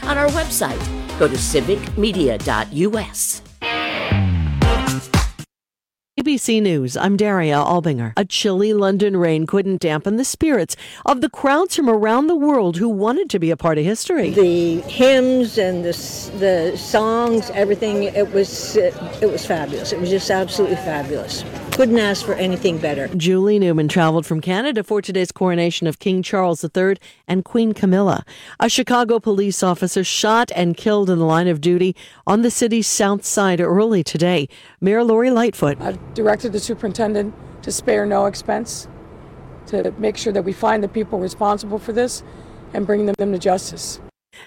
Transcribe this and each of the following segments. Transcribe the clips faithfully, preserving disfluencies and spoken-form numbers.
on our website. Go to civic media dot u s. A B C News, I'm Daria Albinger. A chilly London rain couldn't dampen the spirits of the crowds from around the world who wanted to be a part of history. The hymns and the the songs, everything, it was it was fabulous. It was just absolutely fabulous. Couldn't ask for anything better. Julie Newman traveled from Canada for today's coronation of King Charles the Third and Queen Camilla. A Chicago police officer shot and killed in the line of duty on the city's south side early today. Mayor Lori Lightfoot. I've directed the superintendent to spare no expense to make sure that we find the people responsible for this and bring them to justice.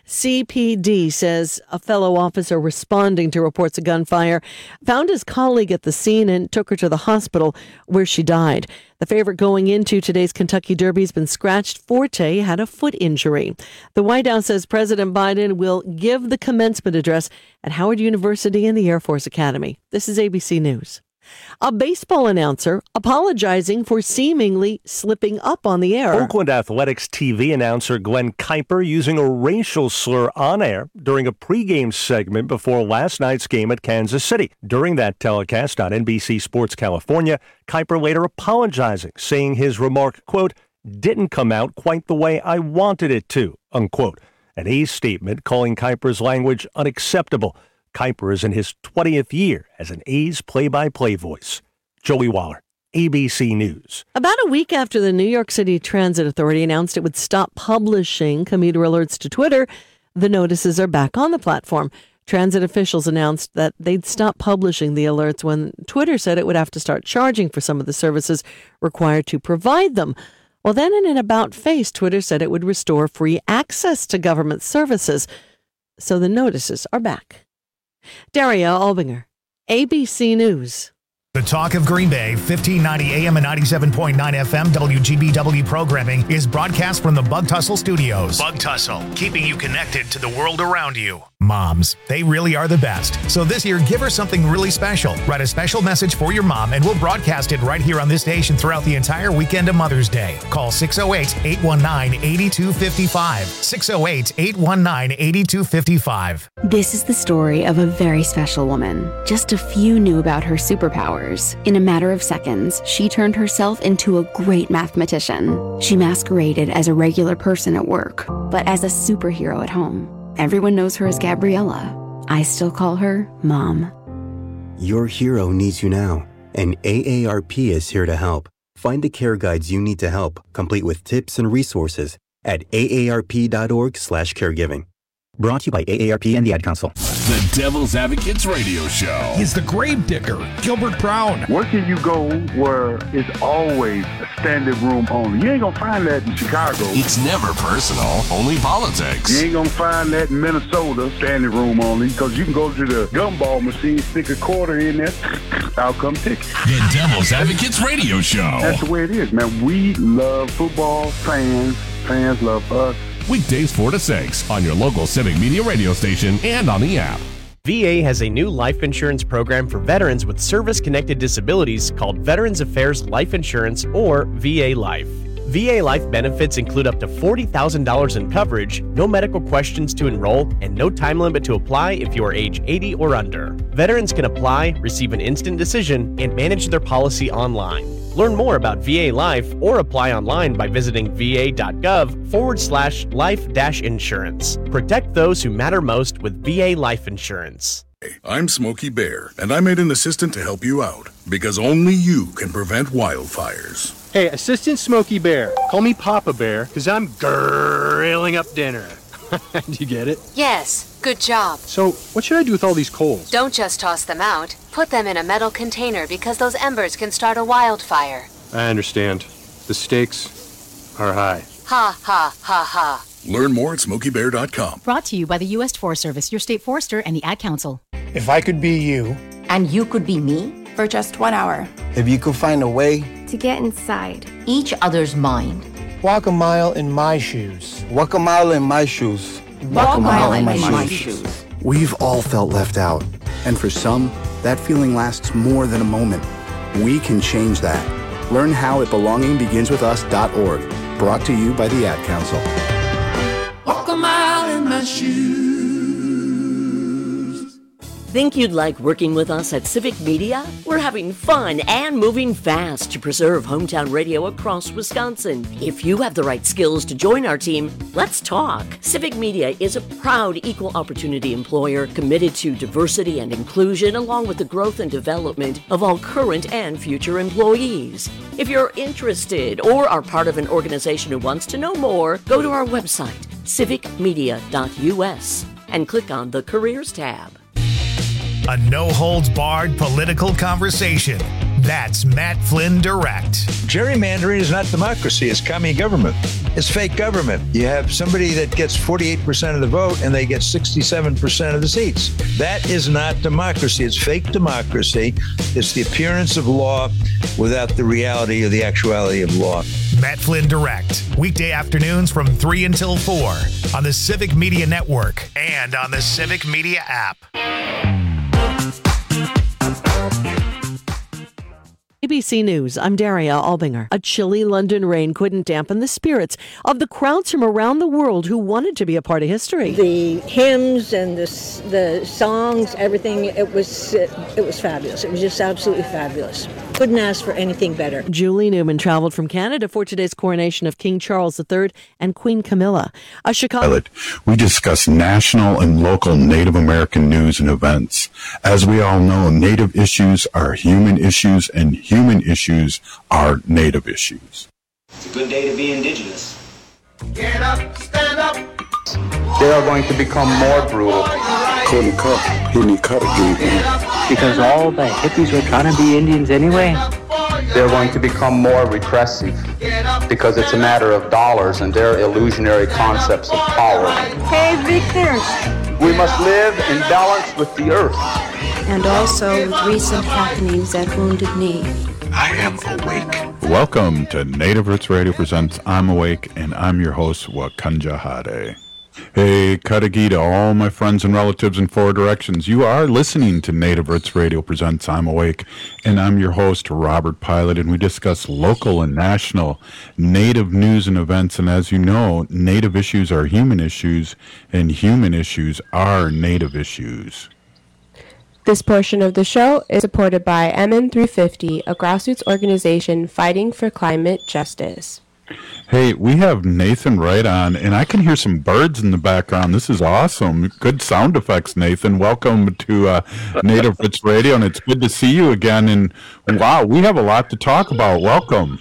C P D says a fellow officer responding to reports of gunfire found his colleague at the scene and took her to the hospital where she died. The favorite going into today's Kentucky Derby has been scratched. Forte had a foot injury. The White House says President Biden will give the commencement address at Howard University and the Air Force Academy. This is A B C News. A baseball announcer apologizing for seemingly slipping up on the air. Oakland Athletics T V announcer Glenn Kuiper using a racial slur on air during a pregame segment before last night's game at Kansas City. During that telecast on N B C Sports California, Kuiper later apologizing, saying his remark, quote, didn't come out quite the way I wanted it to, unquote. An A's statement calling Kuiper's language unacceptable. Kuiper is in his twentieth year as an A's play-by-play voice. Joey Waller, A B C News. About a week after the New York City Transit Authority announced it would stop publishing commuter alerts to Twitter, the notices are back on the platform. Transit officials announced that they'd stop publishing the alerts when Twitter said it would have to start charging for some of the services required to provide them. Well, then in an about-face, Twitter said it would restore free access to government services. So the notices are back. Daria Albinger, A B C News. The Talk of Green Bay, fifteen ninety A M and ninety-seven point nine F M W G B W programming is broadcast from the Bug Tussle Studios. Bug Tussle, keeping you connected to the world around you. Moms, they really are the best. So this year, give her something really special. Write a special message for your mom, and we'll broadcast it right here on this station throughout the entire weekend of Mother's Day. Call six oh eight, eight one nine, eight two five five. six oh eight, eight one nine, eight two five five. This is the story of a very special woman. Just a few knew about her superpowers. In a matter of seconds, she turned herself into a great mathematician. She masqueraded as a regular person at work, but as a superhero at home. Everyone knows her as Gabriella. I still call her Mom. Your hero needs you now, and A A R P is here to help. Find the care guides you need to help, complete with tips and resources at A A R P dot org slash caregiving. Brought to you by A A R P and the Ad Council. The Devil's Advocates Radio Show. He's the grave digger, Gilbert Brown. Where can you go where it's always a standing room only? You ain't gonna find that in Chicago. It's never personal, only politics. You ain't gonna find that in Minnesota, standing room only, because you can go to the gumball machine, stick a quarter in there, out come ticket. The Devil's Advocates Radio Show. That's the way it is, man. We love football, fans, fans love us. Weekdays four to six on your local Civic Media radio station and on the app. V A has a new life insurance program for veterans with service-connected disabilities called Veterans Affairs Life Insurance, or V A Life. V A Life benefits include up to forty thousand dollars in coverage, no medical questions to enroll, and no time limit to apply if you are age eighty or under. Veterans can apply, receive an instant decision, and manage their policy online. Learn more about V A Life or apply online by visiting va.gov forward slash life dash insurance. Protect those who matter most with V A Life Insurance. I'm Smokey Bear, and I made an assistant to help you out, because only you can prevent wildfires. Hey, Assistant Smokey Bear, call me Papa Bear, because I'm grilling up dinner. Do you get it? Yes, good job. So, what should I do with all these coals? Don't just toss them out. Put them in a metal container because those embers can start a wildfire. I understand. The stakes are high. Ha, ha, ha, ha. Learn more at smokey bear dot com. Brought to you by the U S Forest Service, your state forester, and the Ad Council. If I could be you. And you could be me? For just one hour. If you could find a way. To get inside. Each other's mind. Walk a mile in my shoes. Walk a mile in my shoes. Walk, Walk a mile, mile in my, my, my shoes. shoes. We've all felt left out. And for some, that feeling lasts more than a moment. We can change that. Learn how at belonging begins with us dot org. Brought to you by the Ad Council. Walk a mile in my shoes. Think you'd like working with us at Civic Media? We're having fun and moving fast to preserve hometown radio across Wisconsin. If you have the right skills to join our team, let's talk. Civic Media is a proud equal opportunity employer committed to diversity and inclusion, along with the growth and development of all current and future employees. If you're interested or are part of an organization who wants to know more, go to our website, civic media dot u s, and click on the Careers tab. A no-holds-barred political conversation. That's Matt Flynn Direct. Gerrymandering is not democracy. It's commie government. It's fake government. You have somebody that gets forty-eight percent of the vote and they get sixty-seven percent of the seats. That is not democracy. It's fake democracy. It's the appearance of law without the reality or the actuality of law. Matt Flynn Direct. Weekday afternoons from three until four on the Civic Media Network and on the Civic Media app. A B C News, I'm Daria Albinger. A chilly London rain couldn't dampen the spirits of the crowds from around the world who wanted to be a part of history. The hymns and the the songs, everything, it was it, it was fabulous. It was just absolutely fabulous. Couldn't ask for anything better. Julie Newman traveled from Canada for today's coronation of King Charles the Third and Queen Camilla. A Chicago. We discuss national and local Native American news and events. As we all know, Native issues are human issues, and human issues are Native issues. It's a good day to be Indigenous. Get up, stand up. They are going to become more brutal. Couldn't cut, he didn't cut again. Because all the hippies were trying to be Indians anyway. They're going to become more repressive because it's a matter of dollars and their illusionary concepts of power. Hey, Victor. We must live in balance with the earth. And also with recent happenings at Wounded Knee. I am awake. Welcome to Native Roots Radio Presents I'm Awake, and I'm your host, Wakanja Hade. Hey, Kadagi to all my friends and relatives in four directions. You are listening to Native Roots Radio Presents I'm Awake, and I'm your host, Robert Pilot, and we discuss local and national Native news and events. And as you know, Native issues are human issues, and human issues are Native issues. This portion of the show is supported by M N three fifty, a grassroots organization fighting for climate justice. Hey, we have Nathan Wright on, and I can hear some birds in the background. This is awesome. Good sound effects, Nathan. Welcome to uh, Native Roots Radio, and it's good to see you again. And wow, we have a lot to talk about. Welcome.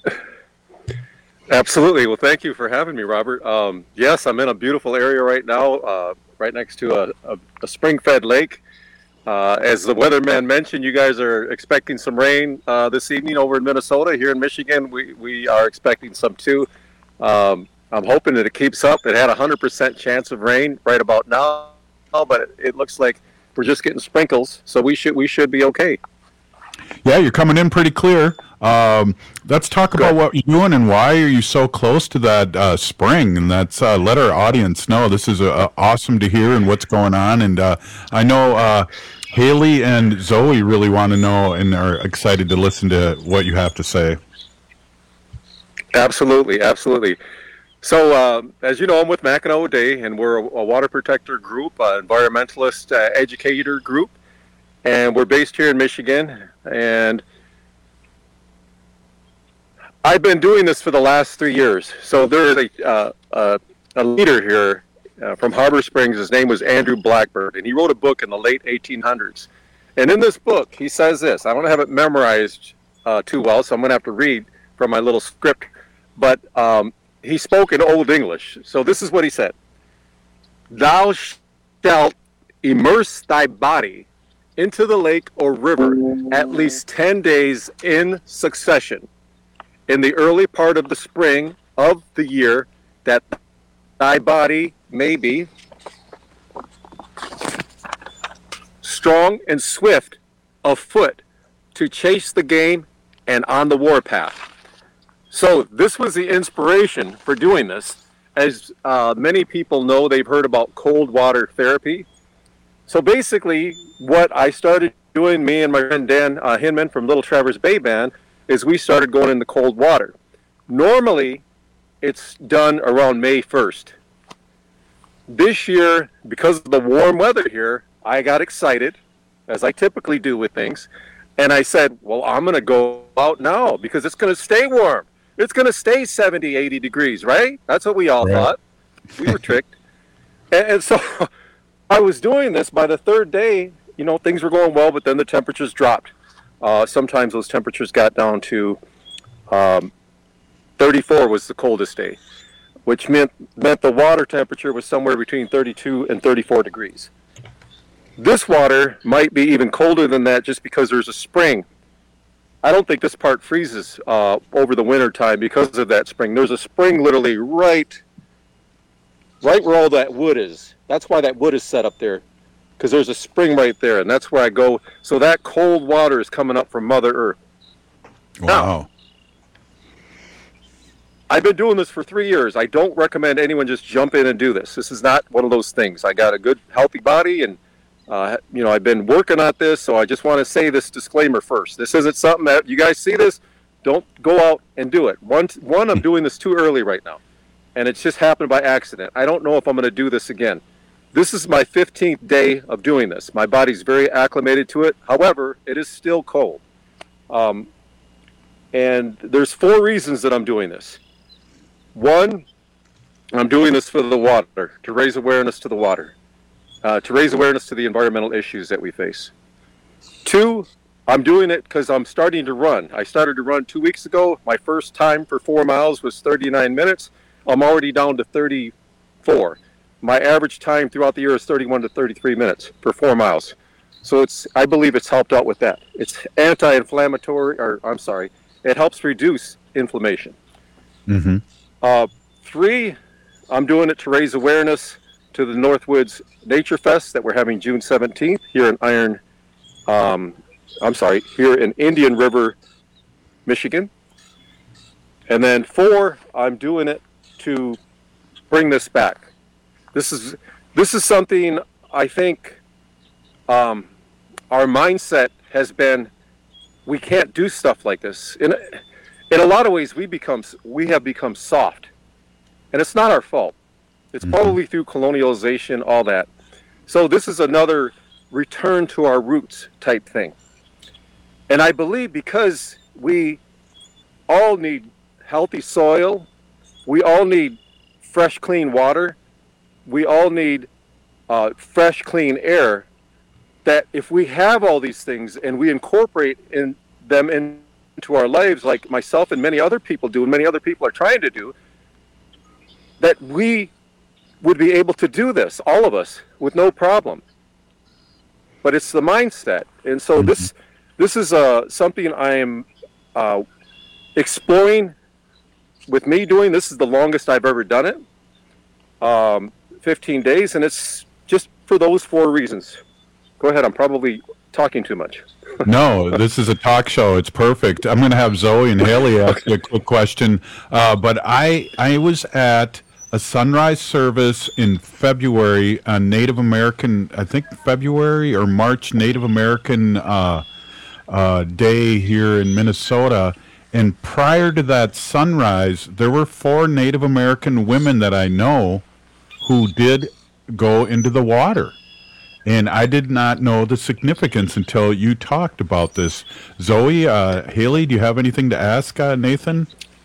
Absolutely. Well, thank you for having me, Robert. Um, yes, I'm in a beautiful area right now, uh, right next to a, a, a spring-fed lake. Uh, as the weatherman mentioned, you guys are expecting some rain uh, this evening over in Minnesota. Here in Michigan, we, we are expecting some too. Um, I'm hoping that it keeps up. It had a one hundred percent chance of rain right about now, but it, it looks like we're just getting sprinkles, so we should we should be okay. Yeah, you're coming in pretty clear. Um, let's talk Good. about what you're doing and why are you so close to that uh, spring, and that's uh, let our audience know. This is uh, awesome to hear and what's going on, and uh, I know uh, Haley and Zoe really want to know and are excited to listen to what you have to say. Absolutely, absolutely. So, uh, as you know, I'm with Mackinac O'Day, and we're a, a water protector group, an environmentalist uh, educator group, and we're based here in Michigan. And I've been doing this for the last three years. So there is a uh, uh, a leader here uh, from Harbor Springs. His name was Andrew Blackbird, and he wrote a book in the late eighteen hundreds. And in this book, he says this. I don't have it memorized uh, too well, so I'm going to have to read from my little script. But um, he spoke in Old English. So this is what he said. Thou shalt immerse thy body into the lake or river at least ten days in succession in the early part of the spring of the year, that thy body may be strong and swift of foot to chase the game and on the warpath. So this was the inspiration for doing this. As uh, many people know, they've heard about cold water therapy. So basically, what I started doing, me and my friend Dan uh, Hinman from Little Traverse Bay Band, is we started going into cold water. Normally, it's done around May first. This year, because of the warm weather here, I got excited, as I typically do with things, and I said, well, I'm going to go out now because it's going to stay warm. It's going to stay seventy, eighty degrees, right? That's what we all Right. thought. We were tricked. And, and so I was doing this. By the third day, you know, things were going well, but then the temperatures dropped. Uh, sometimes those temperatures got down to um, thirty-four was the coldest day, which meant meant the water temperature was somewhere between thirty-two and thirty-four degrees. This water might be even colder than that just because there's a spring. I don't think this part freezes uh, over the winter time because of that spring. There's a spring literally right, right where all that wood is. That's why that wood is set up there, because there's a spring right there, and that's where I go. So that cold water is coming up from Mother Earth. Wow. Now, I've been doing this for three years. I don't recommend anyone just jump in and do this. This is not one of those things. I got a good, healthy body, and uh, you know, I've been working on this, so I just want to say this disclaimer first. This isn't something that you guys see this, don't go out and do it. One, one, I'm doing this too early right now, and it's just happened by accident. I don't know if I'm going to do this again. This is my fifteenth day of doing this. My body's very acclimated to it. However, it is still cold. Um, and there's four reasons that I'm doing this. One, I'm doing this for the water, to raise awareness to the water, uh, to raise awareness to the environmental issues that we face. Two, I'm doing it because I'm starting to run. I started to run two weeks ago. My first time for four miles was thirty-nine minutes. I'm already down to thirty-four. My average time throughout the year is thirty-one to thirty-three minutes for four miles. So it's, I believe it's helped out with that. It's anti-inflammatory, or I'm sorry, it helps reduce inflammation. Mm-hmm. Uh, three, I'm doing it to raise awareness to the Northwoods Nature Fest that we're having June seventeenth here in Iron, um, I'm sorry, here in Indian River, Michigan. And then four, I'm doing it to bring this back. This is this is something I think um, our mindset has been, we can't do stuff like this. In, in a lot of ways, we become we have become soft. And it's not our fault. It's mm-hmm. probably through colonialization, all that. So this is another return to our roots type thing. And I believe because we all need healthy soil, we all need fresh, clean water, we all need uh, fresh, clean air, that if we have all these things and we incorporate in them into our lives, like myself and many other people do, and many other people are trying to do, that we would be able to do this, all of us, with no problem. But it's the mindset. And so mm-hmm. this this is uh, something I am uh, exploring with me doing. This is the longest I've ever done it. Um, fifteen days, and it's just for those four reasons. Go ahead, I'm probably talking too much. No, this is a talk show. It's perfect. I'm going to have Zoe and Haley ask you a quick question. Uh, but I I was at a sunrise service in February, a Native American, I think February or March Native American uh, uh, day here in Minnesota. And prior to that sunrise, there were four Native American women that I know who did go into the water. And I did not know the significance until you talked about this. Zoe, uh, Haley, do you have anything to ask uh, Nathan?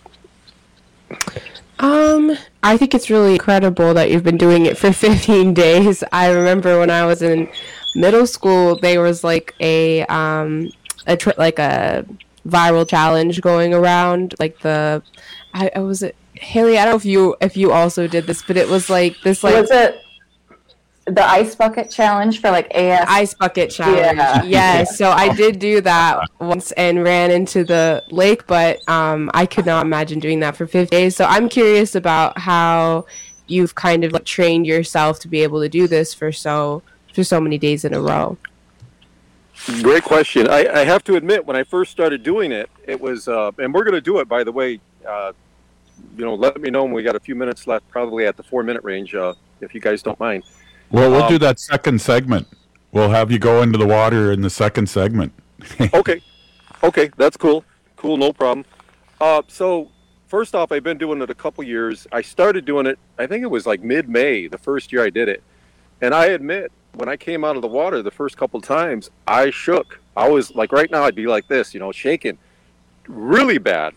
Um, I think it's really incredible that you've been doing it for fifteen days. I remember when I was in middle school, there was like a um a tr- like a viral challenge going around. Like the, I, I was it Haley. I don't know if you if you also did this, but it was like this like. Was it the ice bucket challenge for like A S? Ice bucket challenge. Yeah. Yes. So I did do that once and ran into the lake, but um, I could not imagine doing that for fifty days. So I'm curious about how you've kind of like trained yourself to be able to do this for so for so many days in a row. Great question. I, I have to admit, when I first started doing it, it was, uh, and we're going to do it, by the way. Uh, you know, let me know when we got a few minutes left, probably at the four-minute range, uh, if you guys don't mind. Well, we'll um, do that second segment. We'll have you go into the water in the second segment. Okay. Okay, that's cool. Cool, no problem. Uh, so, first off, I've been doing it a couple years. I started doing it, I think it was like mid-May, the first year I did it. And I admit when I came out of the water the first couple times, I shook. I was like, right now, I'd be like this, you know, shaking really bad.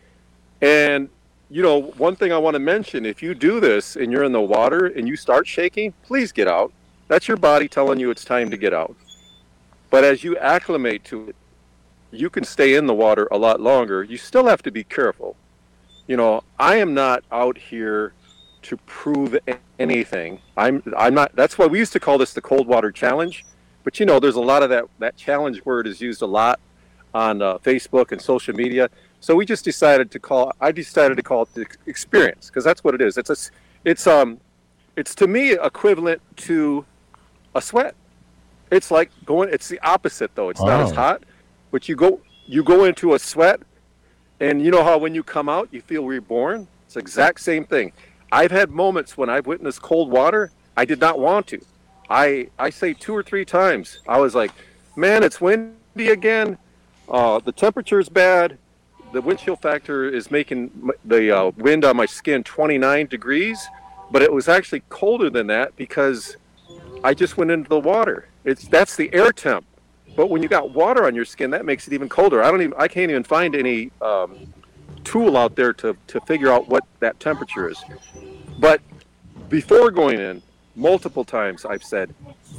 And, you know, one thing I want to mention, if you do this and you're in the water and you start shaking, please get out. That's your body telling you it's time to get out. But as you acclimate to it, you can stay in the water a lot longer. You still have to be careful. You know, I am not out here to prove anything. I'm I'm not, that's why we used to call this the cold water challenge. But you know, there's a lot of that, that challenge word is used a lot on uh, Facebook and social media. So we just decided to call, I decided to call it the experience, because that's what it is. It's a, it's um, it's to me equivalent to a sweat. It's like going, it's the opposite though. It's oh. not as hot, but you go, you go into a sweat, and you know how when you come out, you feel reborn? It's the exact same thing. I've had moments when I've witnessed cold water, I did not want to. I I say two or three times, I was like, man, it's windy again. Uh, the temperature's bad. The wind chill factor is making the uh, wind on my skin twenty-nine degrees, but it was actually colder than that because I just went into the water. It's that's the air temp. But when you got water on your skin, that makes it even colder. I don't even I can't even find any um, tool out there to, to figure out what that temperature is. But before going in, multiple times I've said,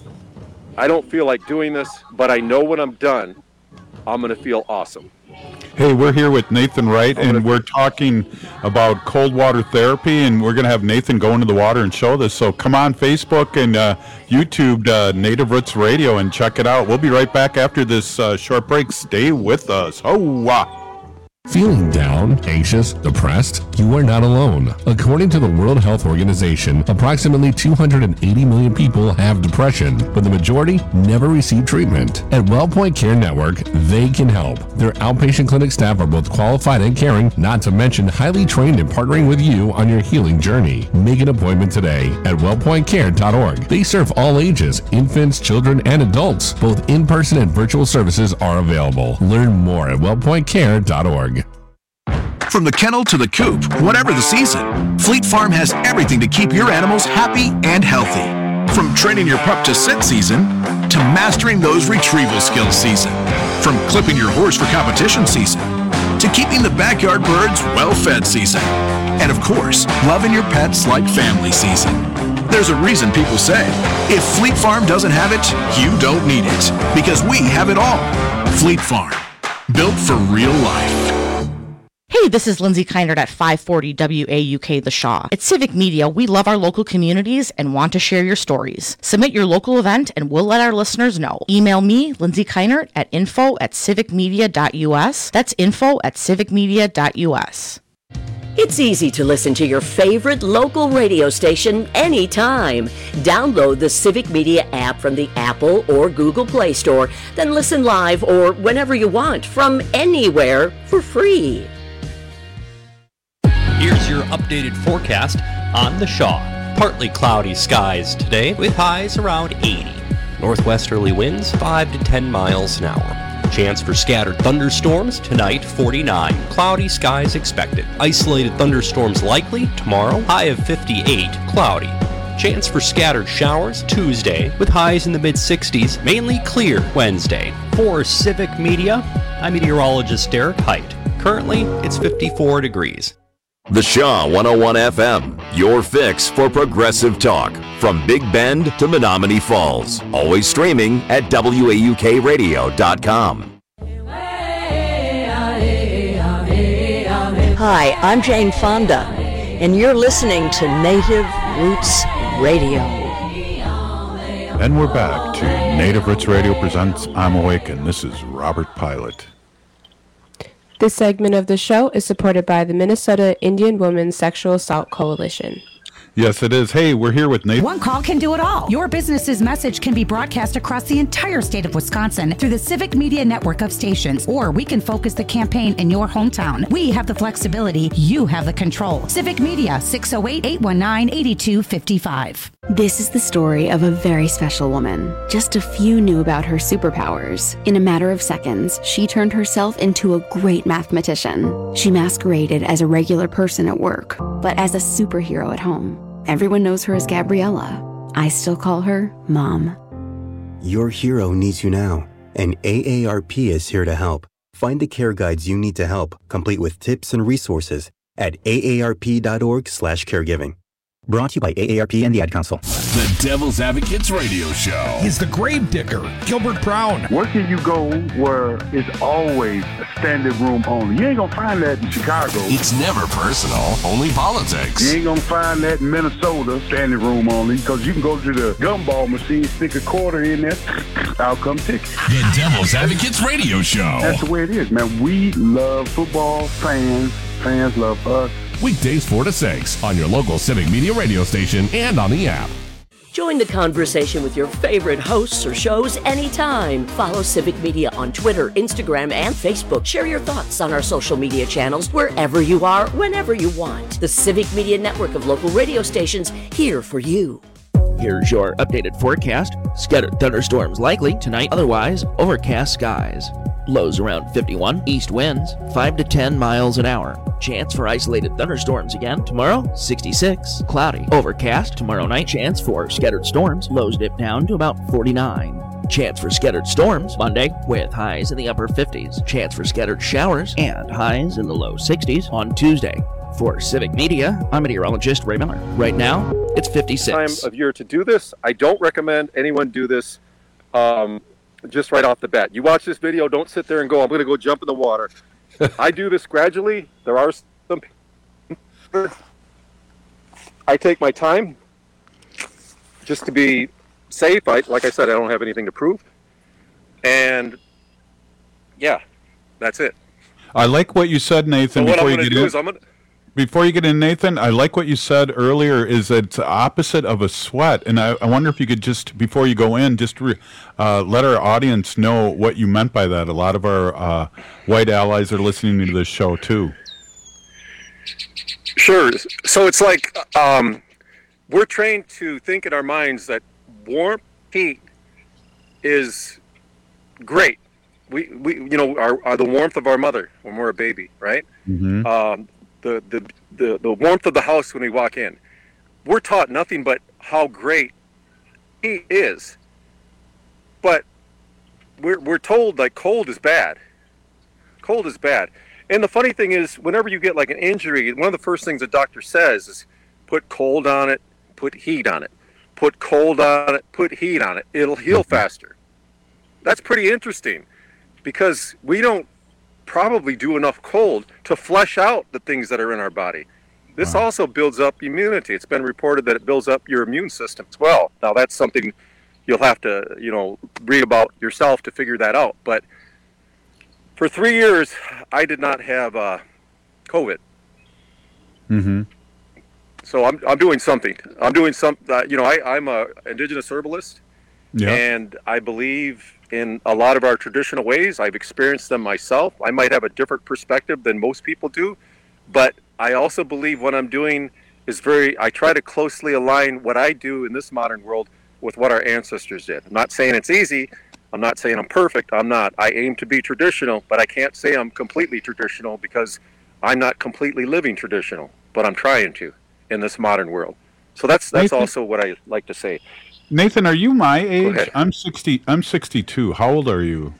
I don't feel like doing this, but I know when I'm done, I'm going to feel awesome. Hey, we're here with Nathan Wright, and we're talking about cold water therapy, and we're going to have Nathan go into the water and show this. So come on Facebook and uh, YouTube uh, Native Roots Radio and check it out. We'll be right back after this uh, short break. Stay with us. Ho-wah! Feeling down, anxious, depressed? You are not alone. According to the World Health Organization, approximately two hundred eighty million people have depression, but the majority never receive treatment. At WellPoint Care Network, they can help. Their outpatient clinic staff are both qualified and caring, not to mention highly trained in partnering with you on your healing journey. Make an appointment today at wellpoint care dot org. They serve all ages, infants, children, and adults. Both in-person and virtual services are available. Learn more at wellpoint care dot org. From the kennel to the coop, whatever the season, Fleet Farm has everything to keep your animals happy and healthy. From training your pup to sit season, to mastering those retrieval skills season. From clipping your horse for competition season, to keeping the backyard birds well-fed season. And of course, loving your pets like family season. There's a reason people say, if Fleet Farm doesn't have it, you don't need it. Because we have it all. Fleet Farm, built for real life. Hey, this is Lindsay Keinert at five forty W A U K The Shaw. At Civic Media, we love our local communities and want to share your stories. Submit your local event and we'll let our listeners know. Email me, Lindsay Keinert, at info at civicmedia dot U S. That's info at civicmedia dot U S. It's easy to listen to your favorite local radio station anytime. Download the Civic Media app from the Apple or Google Play Store, then listen live or whenever you want from anywhere for free. Here's your updated forecast on the Shaw. Partly cloudy skies today with highs around eighty. Northwesterly winds five to ten miles an hour. Chance for scattered thunderstorms tonight, forty-nine. Cloudy skies expected. Isolated thunderstorms likely tomorrow, high of fifty-eight. Cloudy. Chance for scattered showers Tuesday with highs in the mid sixties, mainly clear Wednesday. For Civic Media, I'm meteorologist Derek Height. Currently, it's fifty-four degrees. The Shaw one oh one F M, your fix for progressive talk. From Big Bend to Menominee Falls. Always streaming at W A U K radio dot com. Hi, I'm Jane Fonda, and you're listening to Native Roots Radio. And we're back to Native Roots Radio presents I'm Awake, and this is Robert Pilot. This segment of the show is supported by the Minnesota Indian Women's Sexual Assault Coalition. Yes, it is. Hey, we're here with Nathan. One call can do it all. Your business's message can be broadcast across the entire state of Wisconsin through the Civic Media network of stations, or we can focus the campaign in your hometown. We have the flexibility. You have the control. Civic Media, six oh eight, eight one nine, eight two five five. This is the story of a very special woman. Just a few knew about her superpowers. In a matter of seconds, she turned herself into a great mathematician. She masqueraded as a regular person at work, but as a superhero at home. Everyone knows her as Gabriella. I still call her Mom. Your hero needs you now, and A A R P is here to help. Find the care guides you need to help, complete with tips and resources at A A R P dot org slash caregiving. Brought to you by A A R P and the Ad Council. The Devil's Advocates Radio Show. He's the grave digger, Gilbert Brown. Where can you go where it's always a standing room only? You ain't gonna find that in Chicago. It's never personal, only politics. You ain't gonna find that in Minnesota, standing room only, because you can go to the gumball machine, stick a quarter in there, out come ticket. The Devil's Advocates Radio Show. That's the way it is, man. We love football, fans, fans love us. Weekdays four to six on your local Civic Media radio station and on the app. Join the conversation with your favorite hosts or shows anytime. Follow Civic Media on Twitter, Instagram, and Facebook. Share your thoughts on our social media channels wherever you are, whenever you want. The Civic Media network of local radio stations here for you. Here's your updated forecast. Scattered thunderstorms likely tonight, otherwise overcast skies. Lows around fifty-one, east winds five to ten miles an hour. Chance for isolated thunderstorms again tomorrow, sixty-six, cloudy, overcast tomorrow night. Chance for scattered storms, lows dip down to about forty-nine. Chance for scattered storms Monday with highs in the upper fifties. Chance for scattered showers and highs in the low sixties on Tuesday. For Civic Media, I'm meteorologist Ray Miller. Right now, it's fifty-six. Time of year to do this. I don't recommend anyone do this um, just right off the bat. You watch this video, don't sit there and go, I'm going to go jump in the water. I do this gradually. There are some... I take my time just to be safe. I, like I said, I don't have anything to prove. And, yeah, that's it. I like what you said, Nathan. So what before I'm you going to get do in, is I'm going to... Before you get in, Nathan, I like what you said earlier, is that it's the opposite of a sweat. And I, I wonder if you could just, before you go in, just re, uh, let our audience know what you meant by that. A lot of our uh, white allies are listening to this show, too. Sure. So it's like um, we're trained to think in our minds that warm heat is great. We, we you know, our, our the warmth of our mother when we're a baby, right? Mm-hmm. Um, the, the the the warmth of the house when we walk in. We're taught nothing but how great heat is. But we're we're told like cold is bad. Cold is bad. And the funny thing is, whenever you get like an injury, one of the first things the doctor says is put cold on it, put heat on it. Put cold on it, put heat on it. It'll heal faster. That's pretty interesting because we don't probably do enough cold to flush out the things that are in our body. This wow. also builds up immunity. It's been reported that it builds up your immune system as well. Now that's something you'll have to, you know, read about yourself to figure that out. But for three years, I did not have uh, COVID. Mm-hmm. So I'm I'm doing something. I'm doing some. Uh, you know, I I'm a indigenous herbalist, yeah. and I believe in a lot of our traditional ways. I've experienced them myself. I might have a different perspective than most people do, but I also believe what I'm doing is very, I try to closely align what I do in this modern world with what our ancestors did. I'm not saying it's easy. I'm not saying I'm perfect. I'm not. I aim to be traditional, but I can't say I'm completely traditional because I'm not completely living traditional, but I'm trying to in this modern world. So that's that's Nathan, also what I like to say. Nathan, are you my age? I'm sixty. I'm sixty-two. How old are you?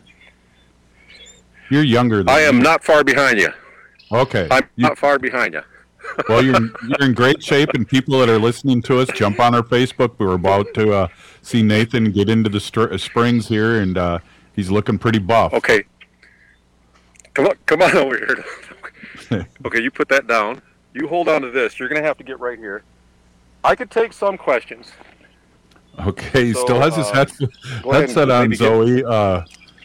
You're younger than I am me. Not far behind you. Okay. I'm you, not far behind you. Well, you're you're in great shape, and people that are listening to us, jump on our Facebook. We're about to uh, see Nathan get into the str- springs here, and uh, he's looking pretty buff. Okay. Come on, come on over here. Okay, you put that down. You hold on to this. You're going to have to get right here. I could take some questions. Okay, he so, still has his uh, head, headset on, Zoe. Uh,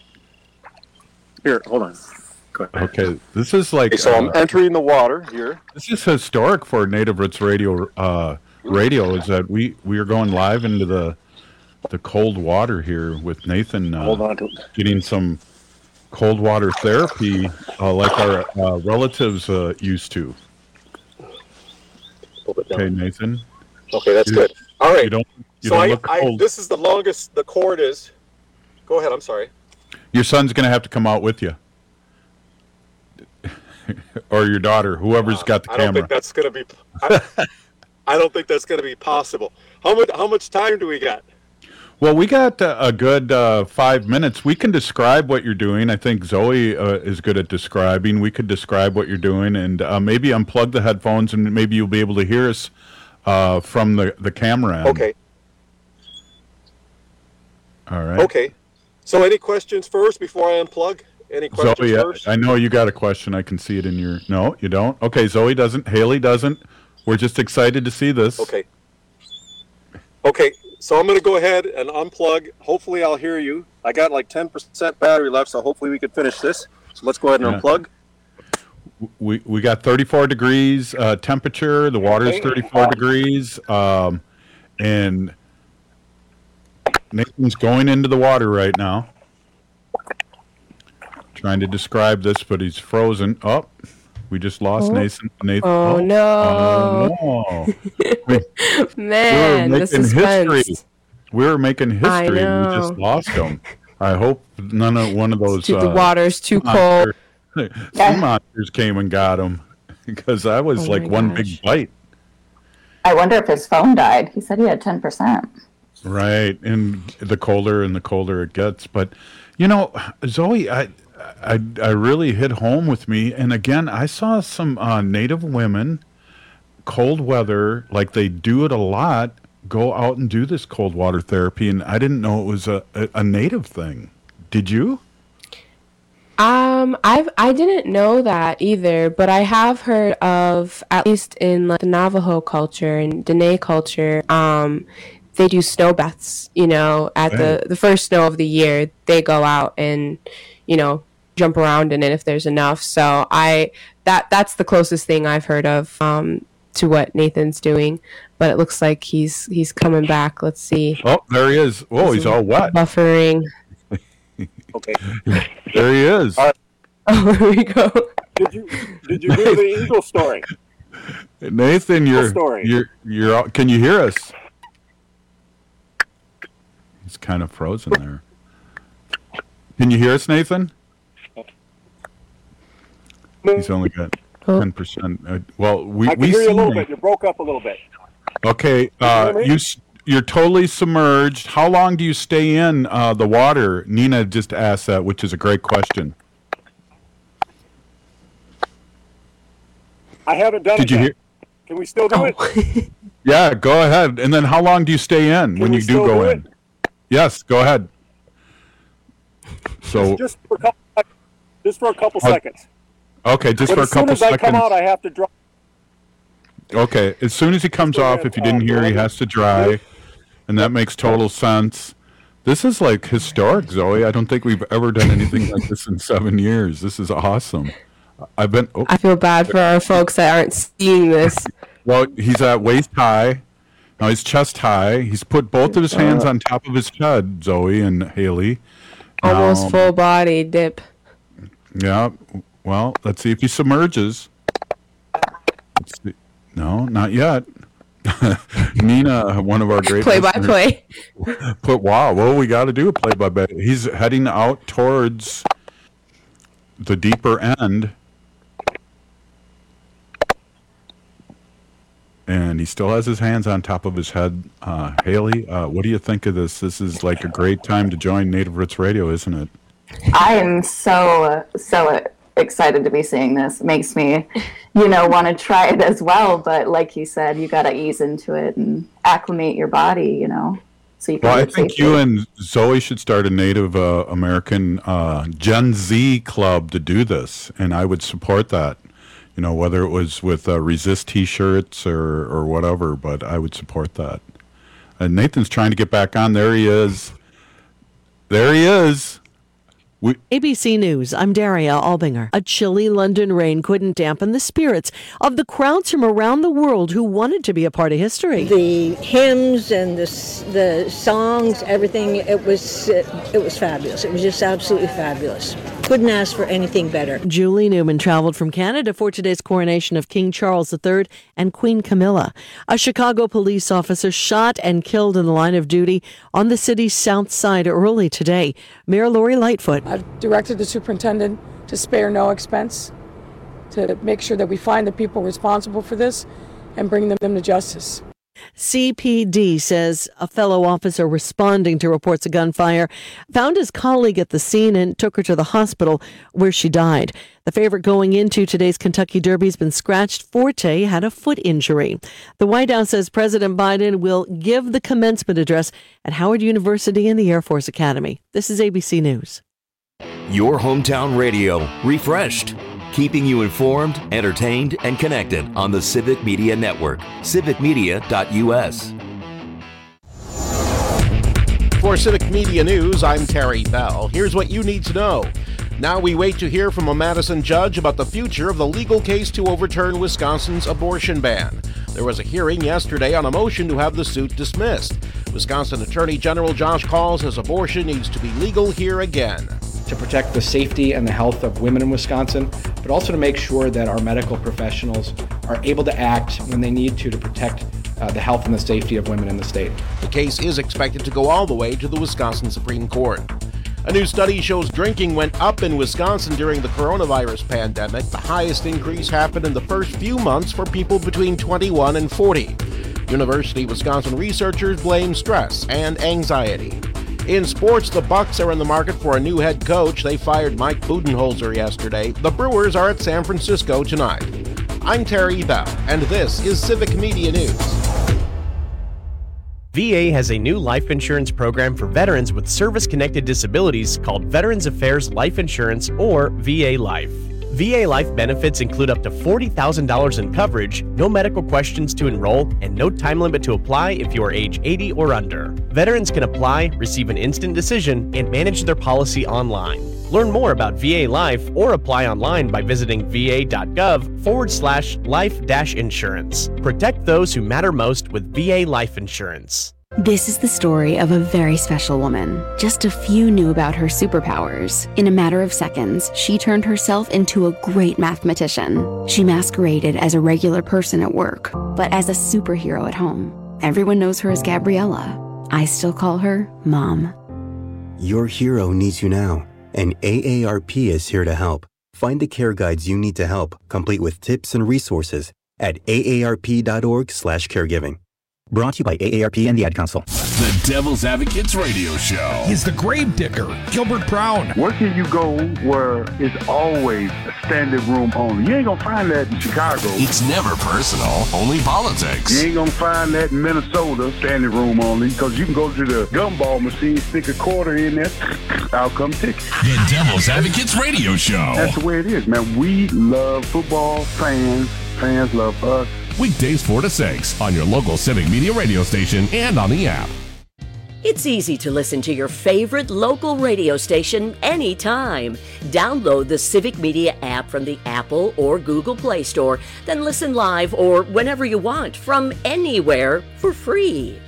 here, hold on. Go ahead. Okay, this is like... Okay, so uh, I'm entering the water here. This is historic for Native Roots Radio. Uh, radio is that we, we are going live into the the cold water here with Nathan. Uh, hold on to getting some cold water therapy uh, like our uh, relatives uh, used to. Okay, Nathan. Okay, that's you, good. All right. You don't, you so don't I, look I, cold. this is the longest the cord is. Go ahead. I'm sorry. Your son's going to have to come out with you. Or your daughter, whoever's got the I camera. don't think that's going to be. I, I don't think that's going to be possible. How much? How much time do we got? Well, we got uh, a good uh, five minutes. We can describe what you're doing. I think Zoe uh, is good at describing. We could describe what you're doing, and uh, maybe unplug the headphones, and maybe you'll be able to hear us uh, from the, the camera end. Okay. All right. Okay. So any questions first before I unplug? Any questions Zoe, first? I, I know you got a question. I can see it in your... No, you don't? Okay, Zoe doesn't. Haley doesn't. We're just excited to see this. Okay. Okay. So I'm going to go ahead and unplug. Hopefully I'll hear you. I got like ten percent battery left, so hopefully we can finish this. So let's go ahead and Yeah. unplug. We we got thirty-four degrees uh, temperature. The water is Okay. thirty-four degrees. Um, and Nathan's going into the water right now. Trying to describe this, but he's frozen. Oh, we just lost Oh. Nathan. Nathan. Oh, no. Oh, no. We- Man, we the were making suspense. history. We were making I history. and We know. just lost him. I hope none of one of those. Too- the uh, water's too monster- cold. sea monsters came and got him because that was Oh like my one gosh. big bite. I wonder if his phone died. He said he had ten percent. Right, and the colder and the colder it gets. But you know, Zoe, I, I, I really hit home with me. And again, I saw some uh, Native women, cold weather, like they do it a lot, go out and do this cold water therapy, and I didn't know it was a, a, a Native thing. Did you? Um, I've I didn't know that either, but I have heard of, at least in like the Navajo culture and Dene culture, um, they do snow baths. You know, at the the first snow of the year, they go out and, you know, jump around in it if there's enough. So I that that's the closest thing I've heard of um to what Nathan's doing. But it looks like he's he's coming back. Let's see. Oh, there he is. Oh, he's all wet. Buffering. Okay. There he is. Oh, here we go. Did you did you hear the eagle story? Nathan, you're story. you're you're. out- Can you hear us? He's kind of frozen there. Can you hear us, Nathan? He's only got ten percent. Uh, well, we I can we hear you a see little you. bit. You broke up a little bit. Okay, uh, hear me? you s- you're totally submerged. How long do you stay in uh, the water? Nina just asked that, which is a great question. I haven't done Did it you yet. hear? Can we still do it? Yeah, go ahead. And then how long do you stay in when we you do still go do in? Yes, go ahead. So just for a couple, just for a couple Uh, seconds. okay, just But for a as soon couple as I seconds. come out, I have to drop. Okay, as soon as he comes off, if you didn't hear, he has to dry, and that makes total sense. This is like historic, Zoe. I don't think we've ever done anything like this in seven years. This is awesome. I've been. Oh, I feel bad for our folks that aren't seeing this. well, he's at waist high. Now he's chest high. He's put both of his hands on top of his head, Zoe and Haley. Almost Now- full body dip. Yeah. Well, let's see if he submerges. Let's see. No, not yet. Nina, one of our great Play by listeners, play. Put wow. Well, we got to do a play by play. He's heading out towards the deeper end, and he still has his hands on top of his head. Uh, Haley, uh, what do you think of this? This is like a great time to join Native Roots Radio, isn't it? I am so, so excited to be seeing this. It makes me, you know, want to try it as well. But like you said, you got to ease into it and acclimate your body, you know, so you can Well, I live think safely. you and Zoe should start a Native uh, American uh, Gen Z club to do this, and I would support that. You know, whether it was with uh, Resist T-shirts or, or whatever, but I would support that. And Nathan's trying to get back on. There he is. There he is. A B C News, I'm Daria Albinger. A chilly London rain couldn't dampen the spirits of the crowds from around the world who wanted to be a part of history. The hymns and the s- the songs, everything, it was it, it was fabulous. It was just absolutely fabulous. Couldn't ask for anything better. Julie Newman traveled from Canada for today's coronation of King Charles the Third and Queen Camilla. A Chicago police officer shot and killed in the line of duty on the city's south side early today. Mayor Lori Lightfoot. I've directed the superintendent to spare no expense to make sure that we find the people responsible for this and bring them to justice. C P D says a fellow officer responding to reports of gunfire found his colleague at the scene and took her to the hospital where she died. The favorite going into today's Kentucky Derby has been scratched. Forte had a foot injury. The White House says President Biden will give the commencement address at Howard University and the Air Force Academy. This is A B C News. Your hometown radio, refreshed. Keeping you informed, entertained, and connected on the Civic Media Network. civic media dot u s. For Civic Media News, I'm Terry Bell. Here's what you need to know. Now we wait to hear from a Madison judge about the future of the legal case to overturn Wisconsin's abortion ban. There was a hearing yesterday on a motion to have the suit dismissed. Wisconsin Attorney General Josh Kaul says abortion needs to be legal here again. To protect the safety and the health of women in Wisconsin, but also to make sure that our medical professionals are able to act when they need to to protect uh, the health and the safety of women in the state. The case is expected to go all the way to the Wisconsin Supreme Court. A new study shows drinking went up in Wisconsin during the coronavirus pandemic. The highest increase happened in the first few months for people between twenty-one and forty. University of Wisconsin researchers blame stress and anxiety. In sports, the Bucks are in the market for a new head coach. They fired Mike Budenholzer yesterday. The Brewers are at San Francisco tonight. I'm Terry Bell, and this is Civic Media News. V A has a new life insurance program for veterans with service-connected disabilities called Veterans Affairs Life Insurance, or V A Life. V A Life benefits include up to forty thousand dollars in coverage, no medical questions to enroll, and no time limit to apply if you are age eighty or under. Veterans can apply, receive an instant decision, and manage their policy online. Learn more about V A Life or apply online by visiting va.gov forward slash life dash insurance. Protect those who matter most with V A Life Insurance. This is the story of a very special woman. Just a few knew about her superpowers. In a matter of seconds, she turned herself into a great mathematician. She masqueraded as a regular person at work, but as a superhero at home. Everyone knows her as Gabriella. I still call her Mom. Your hero needs you now, and A A R P is here to help. Find the care guides you need to help, complete with tips and resources at A A R P dot org slash caregiving. Brought to you by A A R P and the Ad Council. The Devil's Advocates Radio Show. He's the gravedigger, Gilbert Brown. Where can you go where it's always a standing room only? You ain't gonna find that in Chicago. It's never personal, only politics. You ain't gonna find that in Minnesota, standing room only, because you can go to the gumball machine, stick a quarter in there, out come ticket. The Devil's Advocates Radio Show. That's the way it is, man. We love football, fans, fans love us. Weekdays four to six on your local Civic Media radio station and on the app. It's easy to listen to your favorite local radio station anytime. Download the Civic Media app from the Apple or Google Play Store, then listen live or whenever you want from anywhere for free.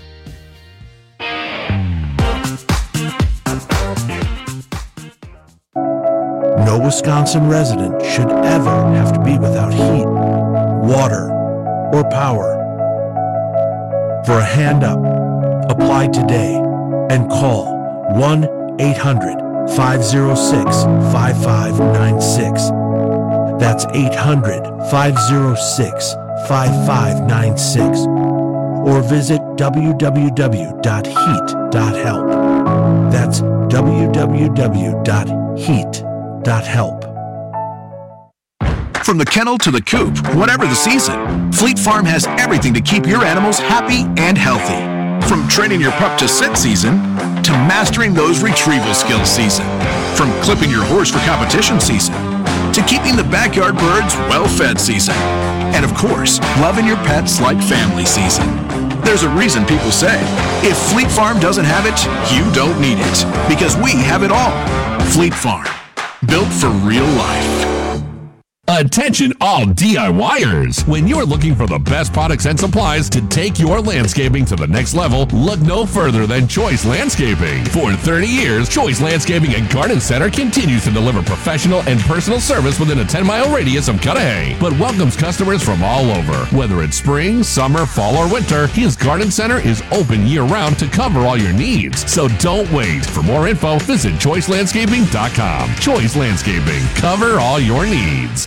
No Wisconsin resident should ever have to be without heat, water, or power. For a hand up, apply today and call one eight hundred five oh six five five nine six. That's eight hundred five oh six five five nine six. Or visit w w w dot heat dot help. That's w w w dot heat dot help. From the kennel to the coop, whatever the season, Fleet Farm has everything to keep your animals happy and healthy. From training your pup to sit season, to mastering those retrieval skills season. From clipping your horse for competition season, to keeping the backyard birds well-fed season. And of course, loving your pets like family season. There's a reason people say, if Fleet Farm doesn't have it, you don't need it. Because we have it all. Fleet Farm, built for real life. Attention all DIYers! When you're looking for the best products and supplies to take your landscaping to the next level, look no further than Choice Landscaping. For thirty years, Choice Landscaping and Garden Center continues to deliver professional and personal service within a ten mile radius of Cudahy, but welcomes customers from all over. Whether it's spring, summer, fall, or winter, his Garden Center is open year-round to cover all your needs. So don't wait. For more info, visit choice landscaping dot com. Choice Landscaping. Cover all your needs.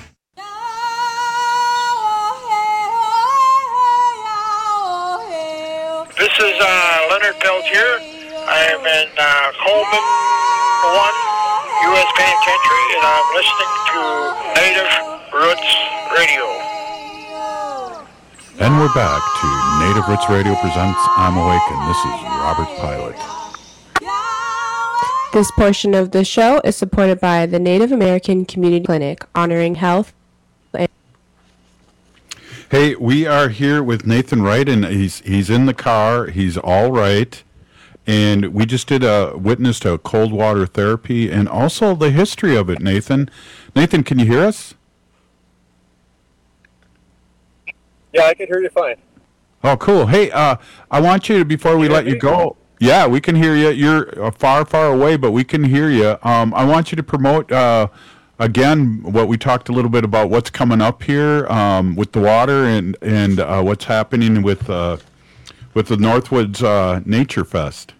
I'm in uh, Coleman one, U S Penitentiary, and I'm listening to Native Roots Radio. And we're back to Native Roots Radio presents I'm Awake, and this is Robert Pilot. This portion of the show is supported by the Native American Community Clinic, honoring health. Hey, we are here with Nathan Wright, and he's he's in the car. He's all right. And we just did a witnessed a cold water therapy and also the history of it, Nathan. Nathan, can you hear us? Yeah, I can hear you fine. Oh, cool. Hey, uh, I want you to, before we let you go, yeah, we can hear you. You're uh, far, far away, but we can hear you. Um, I want you to promote, uh, again, what we talked a little bit about what's coming up here um, with the water and, and uh, what's happening with uh, with the Northwoods uh, Nature Fest.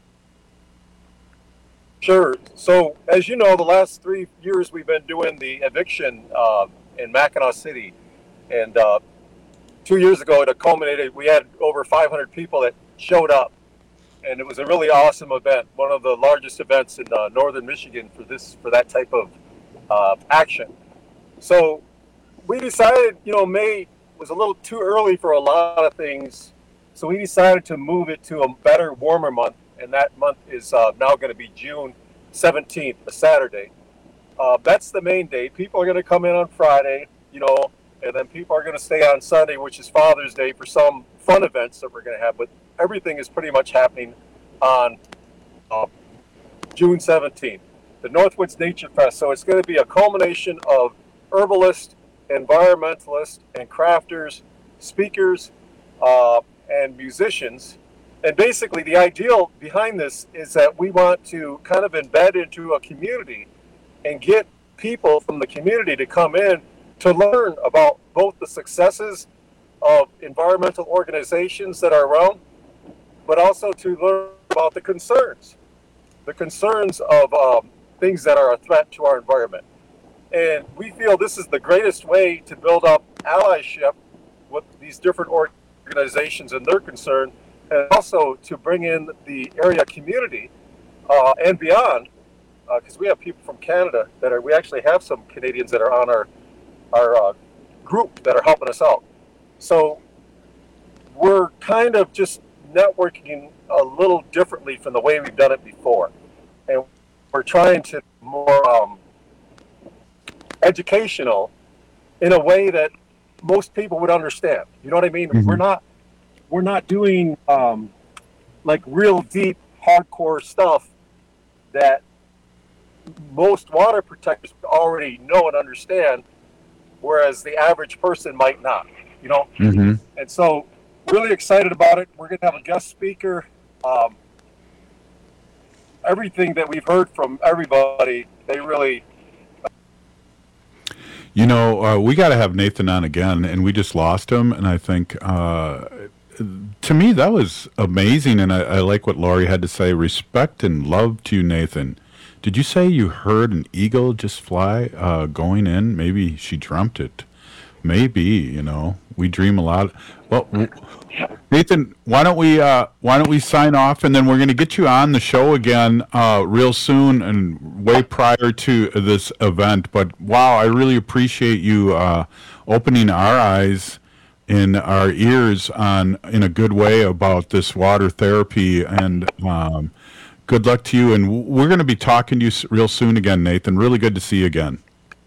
Sure. So, as you know, the last three years we've been doing the eviction uh, in Mackinac City. And uh, two years ago, it culminated, we had over five hundred people that showed up. And it was a really awesome event, one of the largest events in uh, northern Michigan for this for that type of uh, action. So we decided, you know, May was a little too early for a lot of things, so we decided to move it to a better, warmer month, and that month is uh, now going to be June seventeenth, a Saturday. Uh, that's the main day. People are going to come in on Friday, you know, and then people are going to stay on Sunday, which is Father's Day, for some fun events that we're going to have, but everything is pretty much happening on uh, June seventeenth, the Northwoods Nature Fest. So it's going to be a culmination of herbalists, environmentalists, and crafters, speakers, uh, and musicians. And basically the ideal behind this is that we want to kind of embed into a community and get people from the community to come in to learn about both the successes of environmental organizations that are around, but also to learn about the concerns, the concerns of um, things that are a threat to our environment. And we feel this is the greatest way to build up allyship with these different organizations and their concern, and also to bring in the area community uh, and beyond, because uh, we have people from Canada that are, we actually have some Canadians that are on our, our uh, group that are helping us out. So we're kind of just networking a little differently from the way we've done it before. And we're trying to be more um, educational in a way that most people would understand. You know what I mean? Mm-hmm. We're not we're not doing um, like real deep, hardcore stuff that most water protectors already know and understand, whereas the average person might not. You know, mm-hmm. And so really excited about it. We're going to have a guest speaker. Um, everything that we've heard from everybody, they really. You know, uh, we got to have Nathan on again, and we just lost him. And I think, uh, to me, that was amazing. And I, I like what Lori had to say. Respect and love to you, Nathan. Did you say you heard an eagle just fly uh, going in? Maybe she dreamt it. Maybe, you know, we dream a lot. Well, Nathan, why don't we uh, why don't we sign off, and then we're going to get you on the show again uh, real soon and way prior to this event. But wow, I really appreciate you uh, opening our eyes and our ears on in a good way about this water therapy. And um, good luck to you. And we're going to be talking to you real soon again, Nathan. Really good to see you again.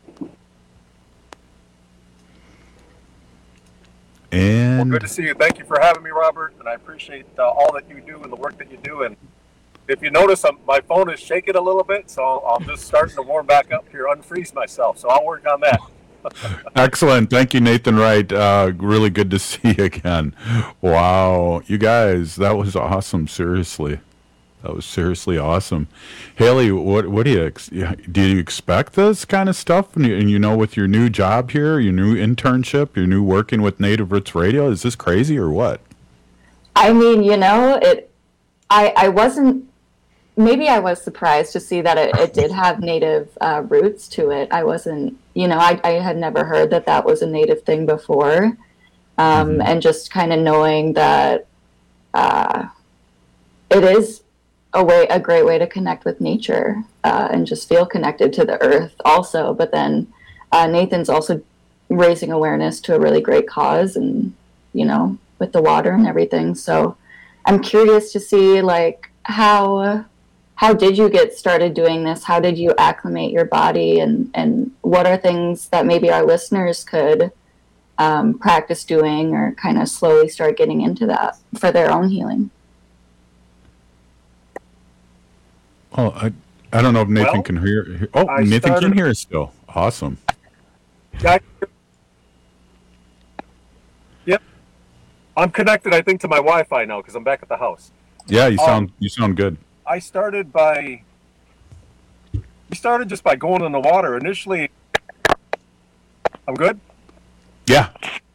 And well, good to see you. Thank you for having me, Robert, and I appreciate uh, all that you do and the work that you do. And if you notice, I'm, my phone is shaking a little bit, so I'm just starting to warm back up here, unfreeze myself. So I'll work on that. Excellent. Thank you, Nathan Wright. Uh, really good to see you again. Wow. You guys, that was awesome. Seriously. That was seriously awesome. Haley, what what do you ex- do you expect this kind of stuff? And you, and you know, with your new job here, your new internship, your new working with Native Roots Radio, is this crazy or what? I mean, you know, it. I I wasn't. Maybe I was surprised to see that it, it did have Native uh, roots to it. I wasn't. You know, I I had never heard that that was a Native thing before, um, mm-hmm. and just kind of knowing that uh, it is a way, a great way to connect with nature uh, and just feel connected to the earth also. But then uh, Nathan's also raising awareness to a really great cause, and, you know, with the water and everything. So I'm curious to see, like, how how did you get started doing this? How did you acclimate your body, and and what are things that maybe our listeners could um, practice doing, or kind of slowly start getting into that for their own healing? Oh, I, I don't know if Nathan Well, can hear. Oh, I Nathan started- can hear us still. Awesome. I, yep. I'm connected, I think, to my Wi-Fi now because I'm back at the house. Yeah, you Um, sound you sound good. I started by. We started just by going in the water. Initially, I'm good? Yeah.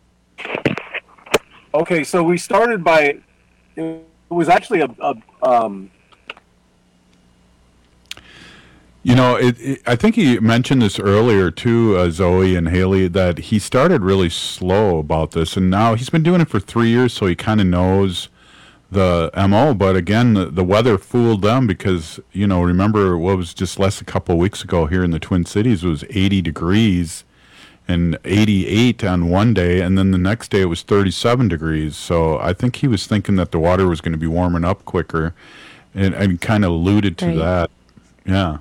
Okay, so we started by. It was actually a. a um, You know, it, it, I think he mentioned this earlier too, uh, Zoe and Haley, that he started really slow about this, and now he's been doing it for three years, so he kind of knows the M O. But again, the, the weather fooled them because, you know, remember what was just less a couple of weeks ago here in the Twin Cities, it was eighty degrees and eighty-eight on one day, and then the next day it was thirty-seven degrees. So I think he was thinking that the water was going to be warming up quicker, and, and kind of alluded to Right. that. Yeah.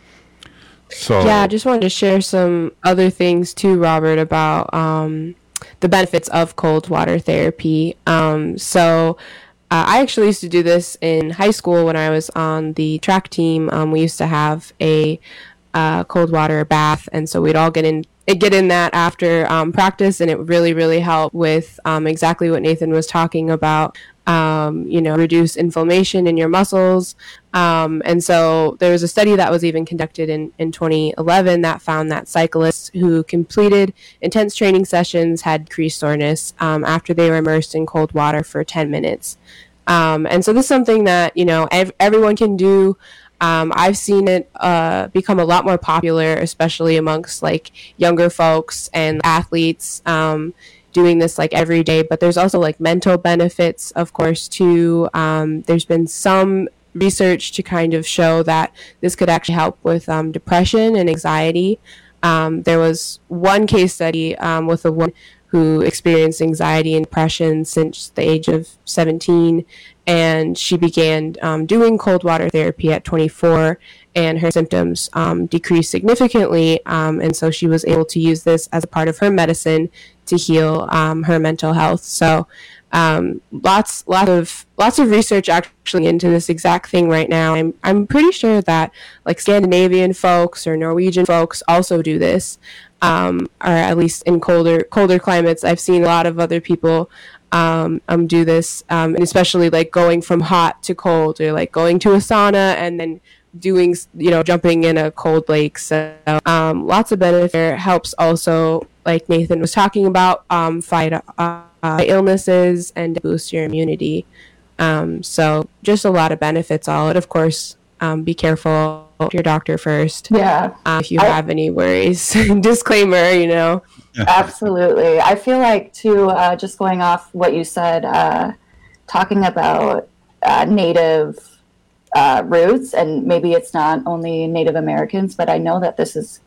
So Yeah, I just wanted to share some other things too, Robert, about um, the benefits of cold water therapy. Um, so uh, I actually used to do this in high school when I was on the track team. Um, we used to have a uh, cold water bath, and so we'd all get in get in that after um, practice, and it really, really helped with um, exactly what Nathan was talking about. Um, you know, reduce inflammation in your muscles. Um, and so there was a study that was even conducted in, in twenty eleven that found that cyclists who completed intense training sessions had decreased soreness um, after they were immersed in cold water for ten minutes. Um, and so this is something that, you know, ev- everyone can do. Um, I've seen it uh, become a lot more popular, especially amongst like younger folks and athletes. Um, doing this like every day, but there's also like mental benefits, of course, too. Um, there's been some research to kind of show that this could actually help with um, depression and anxiety. Um, there was one case study um, with a woman who experienced anxiety and depression since the age of seventeen, and she began um, doing cold water therapy at twenty-four, and her symptoms um, decreased significantly, um, and so she was able to use this as a part of her medicine to heal um, her mental health. So um, lots, lots of lots of research actually into this exact thing right now. I'm I'm pretty sure that like Scandinavian folks or Norwegian folks also do this, um, or at least in colder colder climates. I've seen a lot of other people um, um do this, um, and especially like going from hot to cold, or like going to a sauna and then doing, you know, jumping in a cold lake. So um, lots of benefit. It helps also, like Nathan was talking about, um, fight uh, illnesses and boost your immunity. Um, so just a lot of benefits all it. Of course, um, be careful with your doctor first. Yeah. Uh, if you I- have any worries. Disclaimer, you know. Absolutely. I feel like, too, uh, just going off what you said, uh, talking about uh, Native uh, roots, and maybe it's not only Native Americans, but I know that this is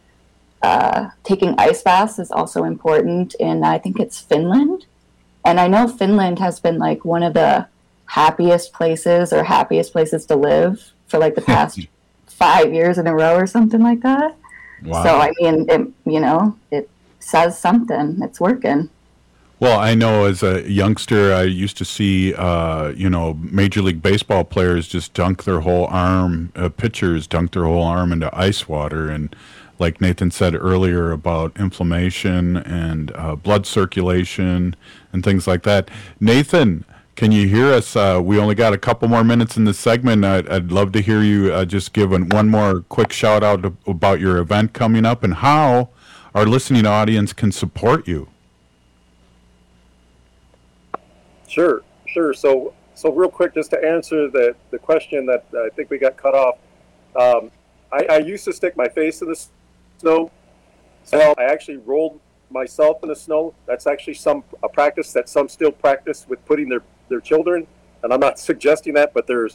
uh, taking ice baths is also important in, I think it's Finland. And I know Finland has been like one of the happiest places or happiest places to live for like the past five years in a row or something like that. Wow. So, I mean, it, you know, it says something. It's working. Well, I know as a youngster, I used to see, uh, you know, Major League Baseball players just dunk their whole arm, uh, pitchers dunk their whole arm into ice water. And like Nathan said earlier about inflammation and uh, blood circulation and things like that. Nathan, can you hear us? Uh, we only got a couple more minutes in this segment. I'd, I'd love to hear you uh, just give an, one more quick shout out to, about your event coming up and how our listening audience can support you. Sure, sure. So, so real quick, just to answer the, the question that I think we got cut off. Um, I, I used to stick my face in the snow. So I actually rolled myself in the snow. That's actually some a practice that some still practice with putting their, their children. And I'm not suggesting that, but there's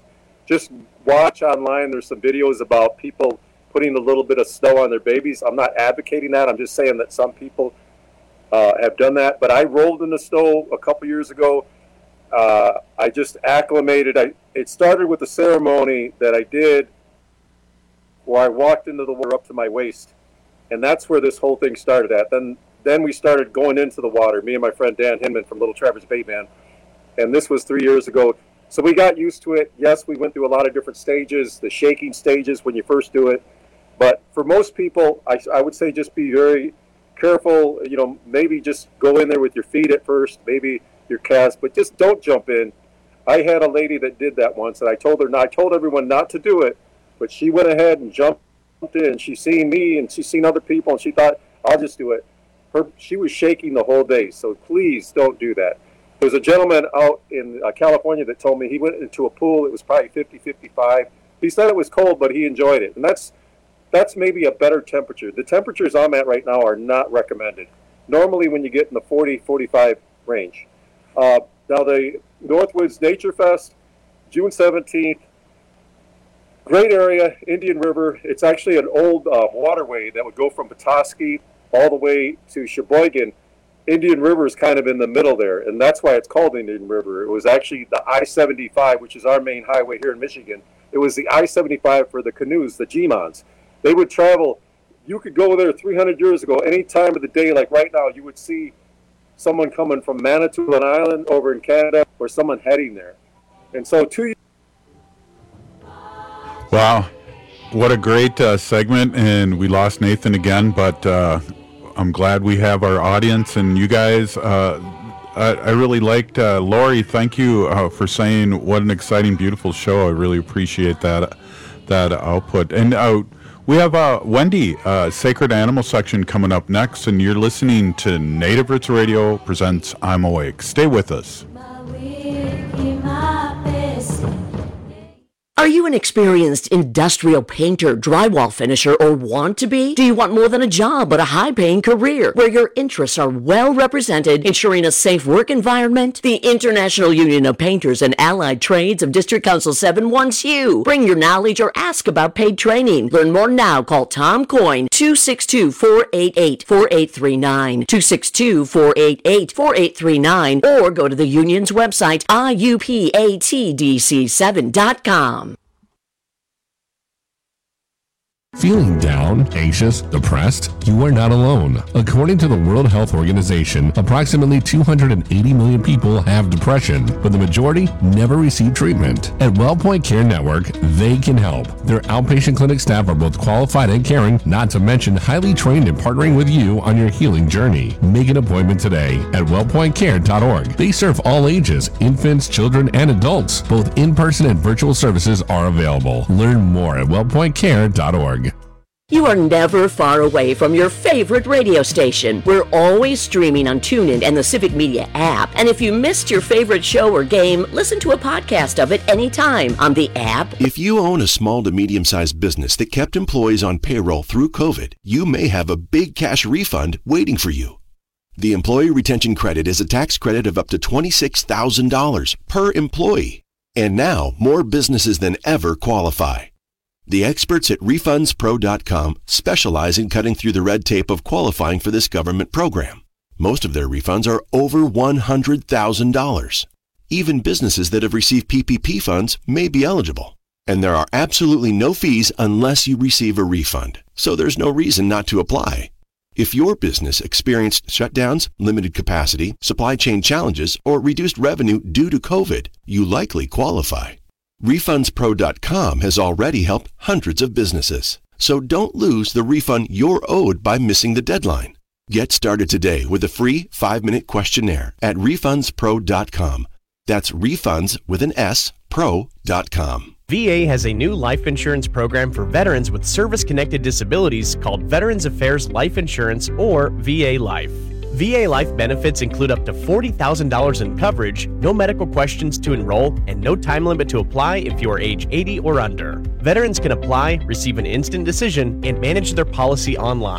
just watch online. There's some videos about people putting a little bit of snow on their babies. I'm not advocating that. I'm just saying that some people uh, have done that. But I rolled in the snow a couple years ago. Uh, I just acclimated. I, it started with a ceremony that I did where I walked into the water up to my waist. And that's where this whole thing started at. Then then we started going into the water, me and my friend Dan Hinman from Little Traverse Bay Band. And this was three years ago. So we got used to it. Yes, we went through a lot of different stages, the shaking stages when you first do it. But for most people, I, I would say just be very careful. You know, maybe just go in there with your feet at first, maybe your calves, but just don't jump in. I had a lady that did that once, and I told her, I told everyone not to do it, but she went ahead and jumped in. She's seen me, and she's seen other people, and she thought, I'll just do it. Her, she was shaking the whole day, so please don't do that. There was a gentleman out in uh, California that told me he went into a pool. It was probably fifty, fifty-five. He said it was cold, but he enjoyed it, and that's that's maybe a better temperature. The temperatures I'm at right now are not recommended. Normally when you get in the forty, forty-five range. Uh, now the Northwoods Nature Fest, June seventeenth, great area, Indian River. It's actually an old uh, waterway that would go from Petoskey all the way to Sheboygan. Indian River is kind of in the middle there, and that's why it's called Indian River. It was actually the I seventy-five, which is our main highway here in Michigan. It was the I seventy-five for the canoes, the G-Mons. They would travel. You could go there three hundred years ago, any time of the day, like right now, you would see someone coming from Manitoulin Island over in Canada or someone heading there. And so two Wow. What a great uh, segment, and we lost Nathan again, but uh, I'm glad we have our audience and you guys. Uh, I, I really liked, uh, Lori, thank you uh, for saying what an exciting, beautiful show. I really appreciate that that output. And uh, we have uh, Wendy, uh, Sacred Animal section coming up next, and you're listening to Native Roots Radio presents I'm Awake. Stay with us. Are you an experienced industrial painter, drywall finisher, or want to be? Do you want more than a job, but a high-paying career where your interests are well represented, ensuring a safe work environment? The International Union of Painters and Allied Trades of District Council seven wants you. Bring your knowledge or ask about paid training. Learn more now. Call Tom Coyne, two six two, four eight eight, four eight three nine, two six two, four eight eight, four eight three nine, or go to the union's website, I U P A T D C seven dot com. Feeling down, anxious, depressed? You are not alone. According to the World Health Organization, approximately two hundred eighty million people have depression, but the majority never receive treatment. At WellPoint Care Network, they can help. Their outpatient clinic staff are both qualified and caring, not to mention highly trained in partnering with you on your healing journey. Make an appointment today at wellpoint care dot org. They serve all ages, infants, children, and adults. Both in-person and virtual services are available. Learn more at wellpoint care dot org. You are never far away from your favorite radio station. We're always streaming on TuneIn and the Civic Media app. And if you missed your favorite show or game, listen to a podcast of it anytime on the app. If you own a small to medium-sized business that kept employees on payroll through COVID, you may have a big cash refund waiting for you. The Employee Retention Credit is a tax credit of up to twenty-six thousand dollars per employee. And now, more businesses than ever qualify. The experts at refunds pro dot com specialize in cutting through the red tape of qualifying for this government program. Most of their refunds are over one hundred thousand dollars. Even businesses that have received P P P funds may be eligible. And there are absolutely no fees unless you receive a refund. So there's no reason not to apply. If your business experienced shutdowns, limited capacity, supply chain challenges, or reduced revenue due to COVID, you likely qualify. refunds pro dot com has already helped hundreds of businesses. So don't lose the refund you're owed by missing the deadline. Get started today with a free five-minute questionnaire at refunds pro dot com. That's refunds with an S, pro dot com. V A has a new life insurance program for veterans with service-connected disabilities called Veterans Affairs Life Insurance, or V A Life. V A Life benefits include up to forty thousand dollars in coverage, no medical questions to enroll, and no time limit to apply if you are age eighty or under. Veterans can apply, receive an instant decision, and manage their policy online.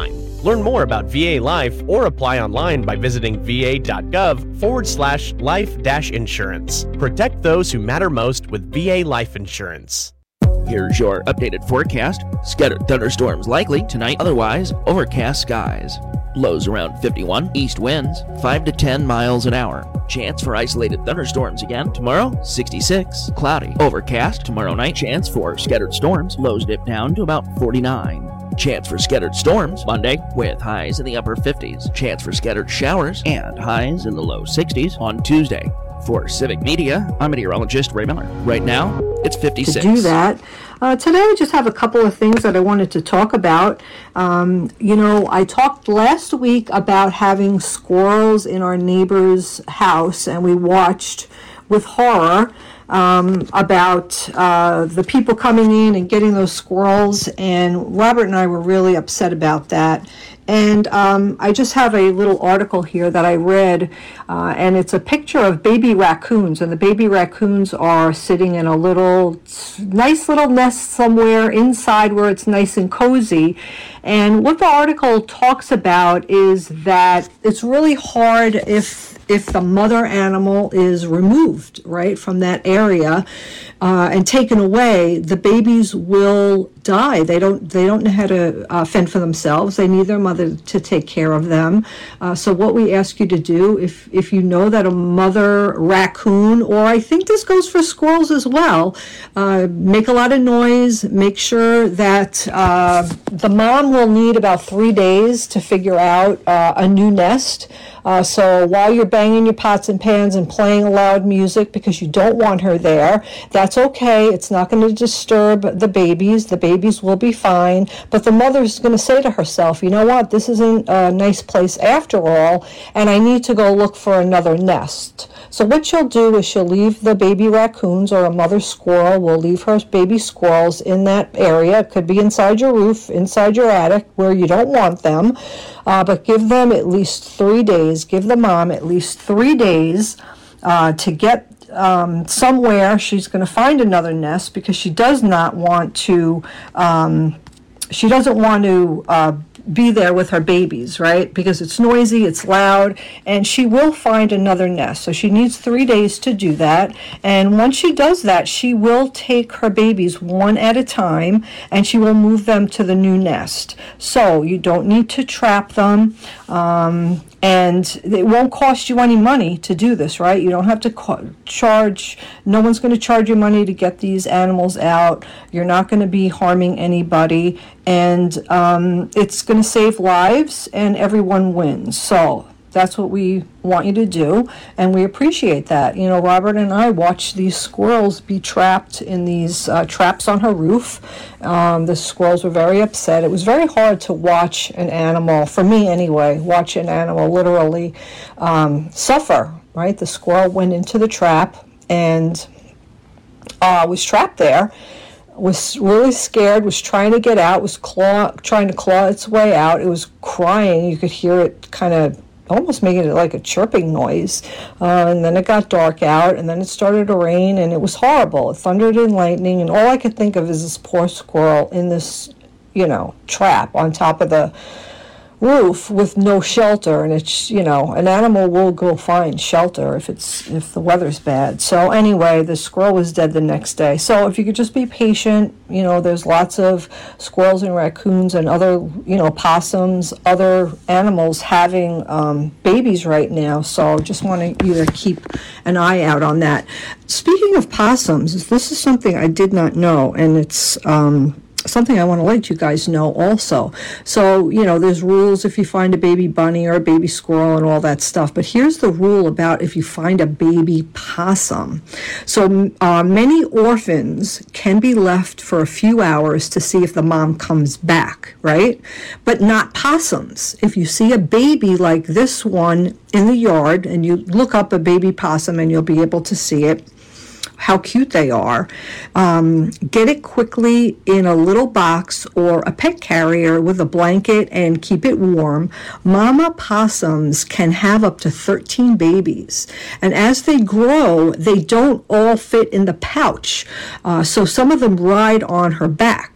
Learn more about V A Life or apply online by visiting va.gov forward slash life dash insurance. Protect those who matter most with V A Life Insurance. Here's your updated forecast. Scattered thunderstorms likely tonight, otherwise overcast skies. Lows around fifty-one, east winds five to ten miles an hour. Chance for isolated thunderstorms again tomorrow, sixty-six, cloudy, overcast tomorrow night. Chance for scattered storms, lows dip down to about forty-nine. Chance for scattered storms Monday with highs in the upper fifties. Chance for scattered showers and highs in the low sixties on Tuesday. For Civic Media, I'm meteorologist Ray Miller. Right now, it's fifty-six. To do that. Uh, today I just have a couple of things that I wanted to talk about. Um, you know, I talked last week about having squirrels in our neighbor's house, and we watched with horror um, about uh, the people coming in and getting those squirrels, and Robert and I were really upset about that. And um, I just have a little article here that I read, uh, and it's a picture of baby raccoons, and the baby raccoons are sitting in a little, nice little nest somewhere inside where it's nice and cozy. And what the article talks about is that it's really hard if if the mother animal is removed, right, from that area uh, and taken away, the babies will die. They don't they don't know how to uh, fend for themselves. They need their mother to take care of them. Uh, so what we ask you to do, if if you know that a mother raccoon, or I think this goes for squirrels as well, uh, make a lot of noise, make sure that uh, the mom will need about three days to figure out uh, a new nest. Uh, so while you're banging your pots and pans and playing loud music because you don't want her there, that's okay. It's not going to disturb the babies. The babies will be fine. But the mother's going to say to herself, you know what, this isn't a nice place after all, and I need to go look for another nest. So what she'll do is she'll leave the baby raccoons, or a mother squirrel will leave her baby squirrels in that area. It could be inside your roof, inside your attic, where you don't want them. Uh, but give them at least three days. Give the mom at least three days uh, to get um, somewhere. She's going to find another nest because she does not want to. Um, she doesn't want to uh, be there with her babies, right? Because it's noisy, it's loud, and she will find another nest. So she needs three days to do that. And once she does that, she will take her babies one at a time, and she will move them to the new nest. So you don't need to trap them. Um, And it won't cost you any money to do this, right? You don't have to co- charge, no one's going to charge you money to get these animals out. You're not going to be harming anybody. And um, it's going to save lives, and everyone wins. So that's what we want you to do, and we appreciate that. You know, Robert and I watched these squirrels be trapped in these uh, traps on her roof. Um, the squirrels were very upset. It was very hard to watch an animal, for me anyway, watch an animal literally um, suffer, right? The squirrel went into the trap and uh, was trapped there, was really scared, was trying to get out, was claw, trying to claw its way out. It was crying. You could hear it kind of almost making it like a chirping noise. Uh, and then it got dark out, and then it started to rain, and it was horrible. It thundered and lightning, and all I could think of is this poor squirrel in this, you know, trap on top of the roof with no shelter. And it's, you know, an animal will go find shelter if it's if the weather's bad. So anyway, the squirrel was dead the next day. So if you could just be patient, you know, there's lots of squirrels and raccoons and other, you know, possums, other animals having um, babies right now. So just want you to keep an eye out on that. Speaking of possums, this is something I did not know, and it's um, something I want to let you guys know also. So, you know, there's rules if you find a baby bunny or a baby squirrel and all that stuff. But here's the rule about if you find a baby possum. So uh, many orphans can be left for a few hours to see if the mom comes back, right? But not possums. If you see a baby like this one in the yard, and you look up a baby possum and you'll be able to see it, how cute they are. Um, get it quickly in a little box or a pet carrier with a blanket and keep it warm. Mama possums can have up to thirteen babies. And as they grow, they don't all fit in the pouch. Uh, so some of them ride on her back.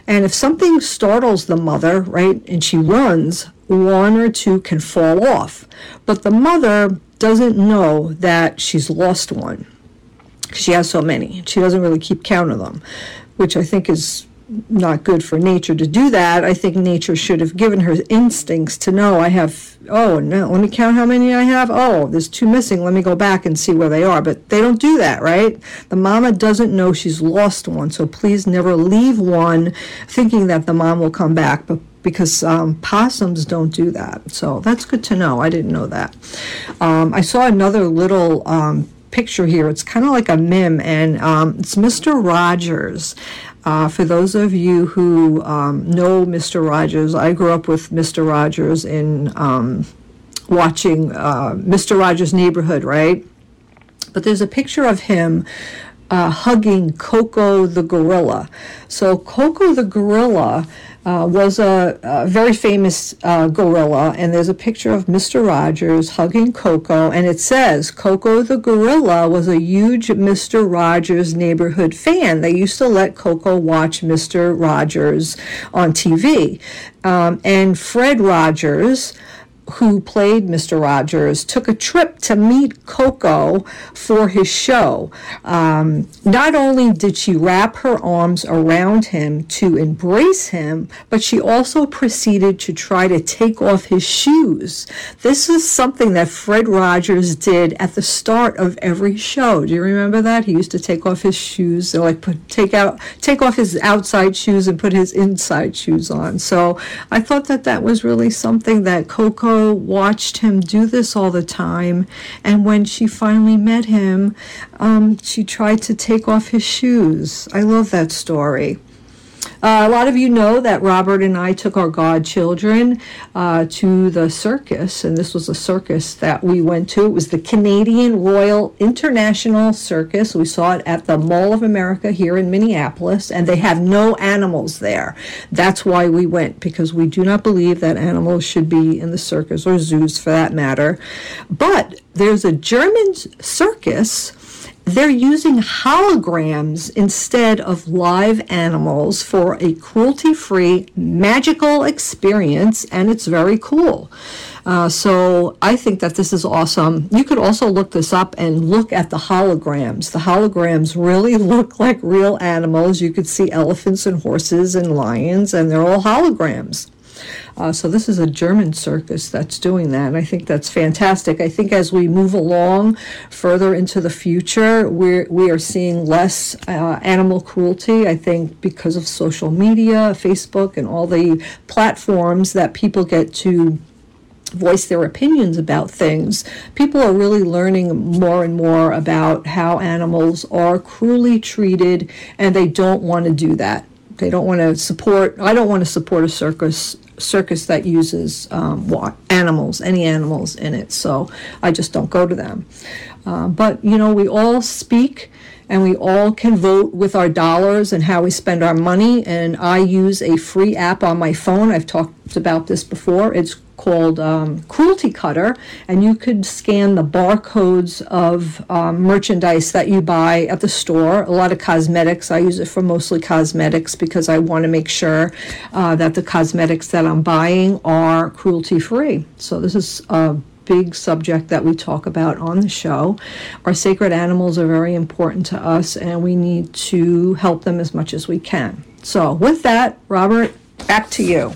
And if something startles the mother, right, and she runs, one or two can fall off. But the mother doesn't know that she's lost one. She has so many. She doesn't really keep count of them, which I think is not good for nature to do that. I think nature should have given her instincts to know, I have, oh, no, let me count how many I have. Oh, there's two missing. Let me go back and see where they are. But they don't do that, right? The mama doesn't know she's lost one. So please never leave one thinking that the mom will come back. But because um, possums don't do that. So that's good to know. I didn't know that. Um, I saw another little um, picture here. It's kind of like a meme, and um, it's Mister Rogers. Uh, for those of you who um, know Mister Rogers, I grew up with Mister Rogers in um, watching uh, Mister Rogers' Neighborhood, right? But there's a picture of him uh, hugging Coco the gorilla. So Coco the gorilla Uh, was a, a very famous uh, gorilla, and there's a picture of Mister Rogers hugging Coco, and it says Coco the gorilla was a huge Mister Rogers Neighborhood fan. They used to let Coco watch Mister Rogers on T V. Um, and Fred Rogers, who played Mister Rogers, took a trip to meet Coco for his show. Um, not only did she wrap her arms around him to embrace him, but she also proceeded to try to take off his shoes. This is something that Fred Rogers did at the start of every show. Do you remember that? He used to take off his shoes, like put, take out, take off his outside shoes and put his inside shoes on. So I thought that that was really something that Coco watched him do this all the time, and when she finally met him, um, she tried to take off his shoes. I love that story. Uh, a lot of you know that Robert and I took our godchildren uh, to the circus, and this was a circus that we went to. It was the Canadian Royal International Circus. We saw it at the Mall of America here in Minneapolis, and they have no animals there. That's why we went, because we do not believe that animals should be in the circus, or zoos for that matter. But there's a German circus. They're using holograms instead of live animals for a cruelty-free, magical experience, and it's very cool. Uh, so I think that this is awesome. You could also look this up and look at the holograms. The holograms really look like real animals. You could see elephants and horses and lions, and they're all holograms. Uh, so this is a German circus that's doing that, and I think that's fantastic. I think as we move along further into the future, we're, we are seeing less uh, animal cruelty, I think, because of social media, Facebook, and all the platforms that people get to voice their opinions about things. People are really learning more and more about how animals are cruelly treated, and they don't want to do that. They don't want to support, I don't want to support a circus circus that uses um, animals, any animals in it. So I just don't go to them. Uh, but, you know, we all speak and we all can vote with our dollars and how we spend our money. And I use a free app on my phone. I've talked about this before. It's called um, Cruelty Cutter, and you could scan the barcodes of um, merchandise that you buy at the store. A lot of cosmetics. I use it for mostly cosmetics because I want to make sure uh, that the cosmetics that I'm buying are cruelty-free. So this is a big subject that we talk about on the show. Our sacred animals are very important to us, and we need to help them as much as we can. So with that, Robert, back to you.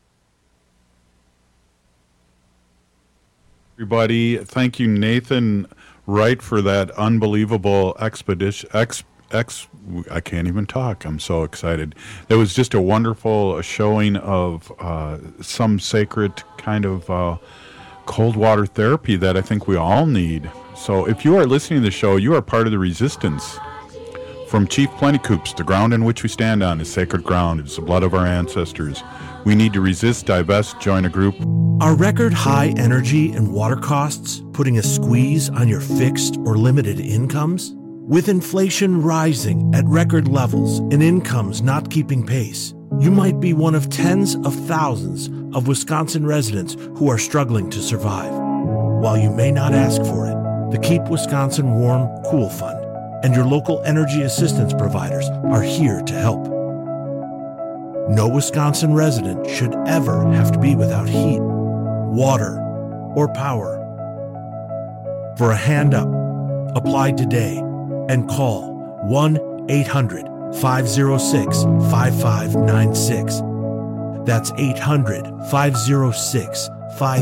Everybody, thank you, Nathan Wright, for that unbelievable expedition. Ex, ex, I can't even talk. I'm so excited. It was just a wonderful showing of uh, some sacred kind of uh, cold water therapy that I think we all need. So if you are listening to the show, you are part of the resistance. From Chief Plentycoops, the ground in which we stand on is sacred ground. It's the blood of our ancestors. We need to resist, divest, join a group. Are record high energy and water costs putting a squeeze on your fixed or limited incomes? With inflation rising at record levels and incomes not keeping pace, you might be one of tens of thousands of Wisconsin residents who are struggling to survive. While you may not ask for it, the Keep Wisconsin Warm Cool Fund and your local energy assistance providers are here to help. No Wisconsin resident should ever have to be without heat, water, or power. For a hand up, apply today and call one eight hundred five oh six five five nine six. That's eight hundred five oh six five five nine six.